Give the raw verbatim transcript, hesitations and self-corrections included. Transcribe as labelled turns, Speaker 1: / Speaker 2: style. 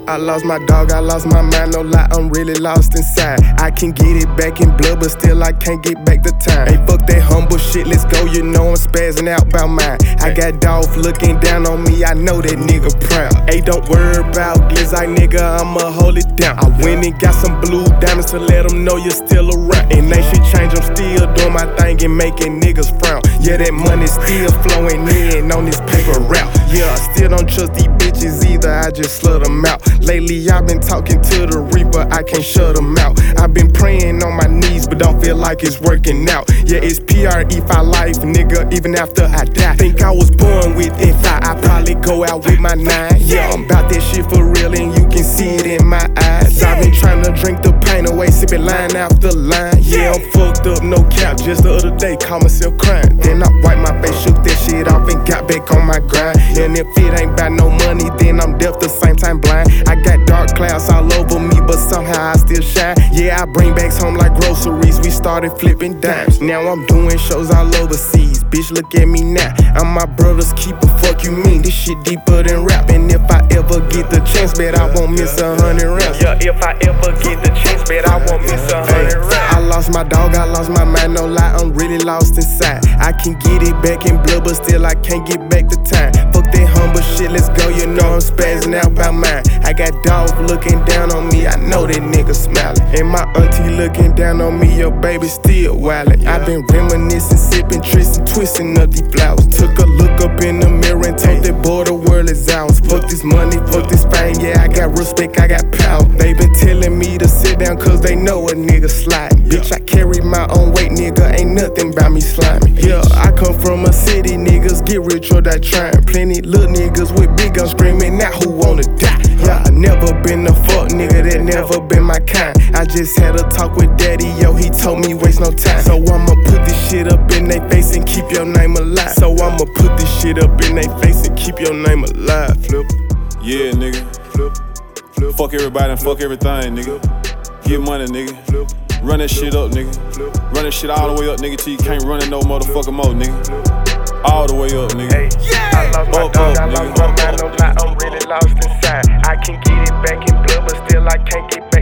Speaker 1: I lost my dog, I lost my mind, no lie, I'm really lost inside. I can get it back in blood, but still I can't get back the time. Hey, fuck that humble shit, let's go, you know I'm spazzing out about mine. I got Dolph looking down on me, I know that nigga proud. Hey, don't worry about glizzy, nigga, I'ma hold it down. I went and got some blue diamonds to let them know you're still around. And ain't shit change, I'm still doing my thing and making niggas frown. Yeah, that money still flowing in on this paper route. Yeah, I still don't trust these bitches either, I just slut them out. Lately I've been talking to the Reaper, I can't shut them out. I've been praying on my knees, but don't feel like it's working out. Yeah, it's P R E for life, nigga, even after I die. Think I was born with it, I, I probably go out with my nine. Yeah, I'm about that shit for real and you can see it in my eyes. I've been trying to drink the pain away, sipping line after line. Yeah, I'm fucked up, no cap, just the other day, caught myself crying. Then I wiped my face, shook that shit off and got back on my grind. And if it ain't about no money, then I'm deaf the same time blind. I got dark clouds all over me, but somehow I still shine. Yeah, I bring bags home like groceries, we started flipping dimes. Now I'm doing shows all overseas, bitch look at me now. I'm my brother's keeper, fuck you mean, this shit deeper than rap. And if I ever get the chance, bet I won't miss a hundred rounds. Yeah, if I ever get the chance, bet I won't miss a hundred rounds. I lost my dog, I lost my mind, no lie, I'm really lost inside. I can get it back in blood, but still I can't get back the time. Fuck that humble shit, let's go, you know I'm spazzing out by mine. I got Dolph looking down on me, I know that nigga smiling. And my auntie looking down on me, your baby still wildin'. I been reminiscing, sipping, twisting, twisting up these flowers. Took a look up in the mirror and told that boy the world is ours. Fuck this money, fuck this fame, yeah, I got respect, I got power. They been telling me to sit down cause they know a nigga sliding. Bitch, I carry my own weight, nigga, ain't nothing about me slimy. Yeah, I come from a city, niggas get rich or die trying. Plenty little niggas with big guns screaming out who wanna die. Yeah, I never been a fuck nigga, that never been my kind. I just had a talk with daddy, yo, he told me waste no time. So I'ma put this shit up in they face and keep your name alive. So I'ma put this shit up in they face and keep your name alive. Flip.
Speaker 2: Yeah, nigga. Flip. Flip. Fuck everybody and fuck everything, nigga. Get money, nigga. Flip. Run that shit up, nigga. Flip. Run that shit all the way up, nigga, till you can't run it no motherfucking more, nigga. All the way up, nigga.
Speaker 1: Hey, yeah. I lost my
Speaker 2: up,
Speaker 1: dog,
Speaker 2: up,
Speaker 1: I
Speaker 2: nigga.
Speaker 1: lost my mind, no lie, I'm really lost inside. I can get it back in blood, but still I can't get